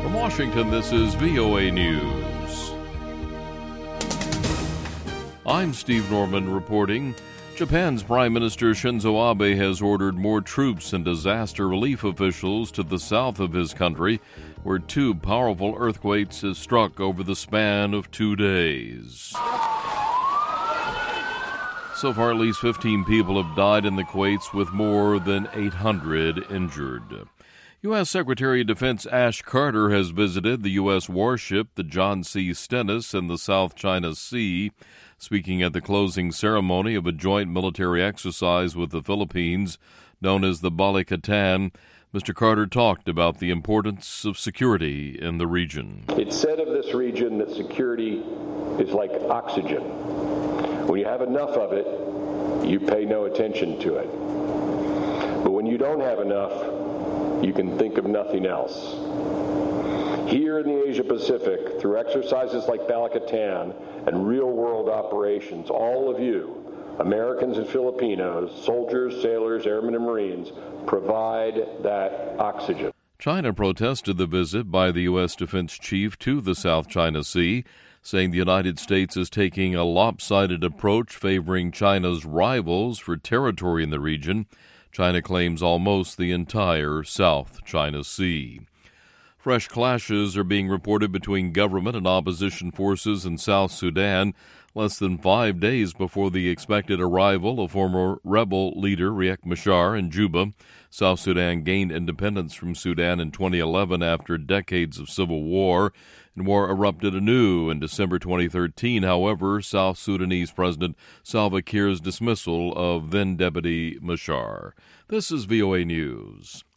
From Washington, this is VOA News. I'm Steve Norman reporting. Japan's Prime Minister Shinzo Abe has ordered more troops and disaster relief officials to the south of his country, where two powerful earthquakes have struck over the span of 2 days. So far, at least 15 people have died in the quakes, with more than 800 injured. U.S. Secretary of Defense Ash Carter has visited the U.S. warship, the John C. Stennis, in the South China Sea. Speaking at the closing ceremony of a joint military exercise with the Philippines, known as the Balikatan, Mr. Carter talked about the importance of security in the region. It's said of this region that security is like oxygen. When you have enough of it, you pay no attention to it. But when you don't have enough, you can think of nothing else. Here in the Asia Pacific, through exercises like Balikatan and real-world operations, all of you, Americans and Filipinos, soldiers, sailors, airmen, and Marines, provide that oxygen. China protested the visit by the U.S. Defense Chief to the South China Sea, saying the United States is taking a lopsided approach favoring China's rivals for territory in the region. China claims almost the entire South China Sea. Fresh clashes are being reported between government and opposition forces in South Sudan, less than 5 days before the expected arrival of former rebel leader Riek Machar in Juba. South Sudan gained independence from Sudan in 2011 after decades of civil war, and war erupted anew in December 2013. However, South Sudanese President Salva Kiir's dismissal of then-Deputy Machar. This is VOA News.